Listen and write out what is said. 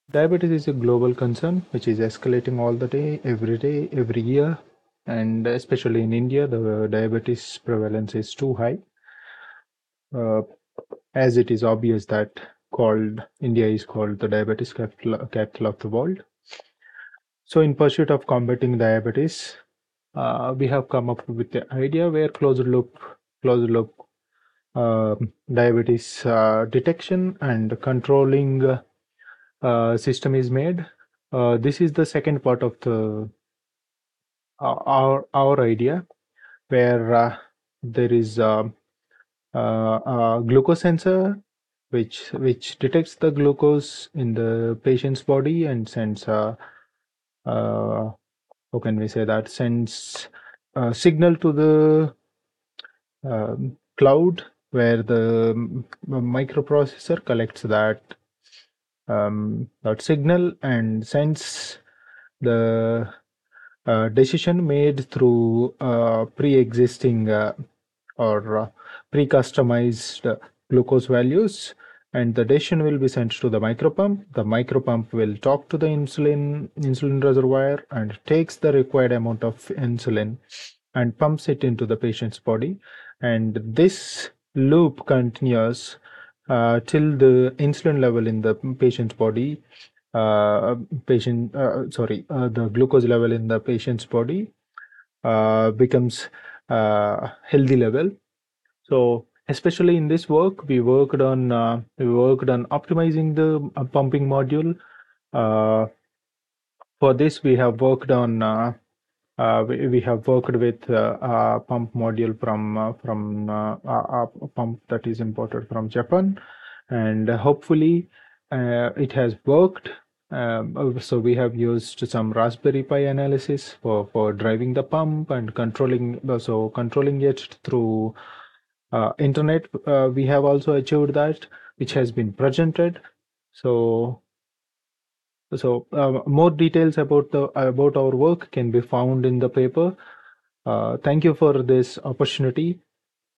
Diabetes is a global concern which is escalating all the day, every year, and especially in India, the diabetes prevalence is too high. Uh, as it is obvious that called India is called the diabetes capital of the world. So, in pursuit of combating diabetes, we have come up with the idea where closed loop diabetes detection and controlling system is made. This is the second part of the our idea, where there is a glucose sensor which detects the glucose in the patient's body and sends uh, how can we say that, sends a signal to the cloud, where the microprocessor collects that signal and sends the decision made through pre-existing or pre-customized glucose values, and the decision will be sent to the micropump. The micropump will talk to the insulin reservoir and takes the required amount of insulin and pumps it into the patient's body, and this loop continues till the insulin level in the patient's body the glucose level in the patient's body becomes healthy level. So especially in this work, we worked on optimizing the pumping module. Uh, for this, we have worked with a pump module from a pump that is imported from Japan, and hopefully it has worked. So we have used some Raspberry Pi analysis for driving the pump and controlling it through internet. We have also achieved that, which has been presented. So more details about our work can be found in the paper. Thank you for this opportunity.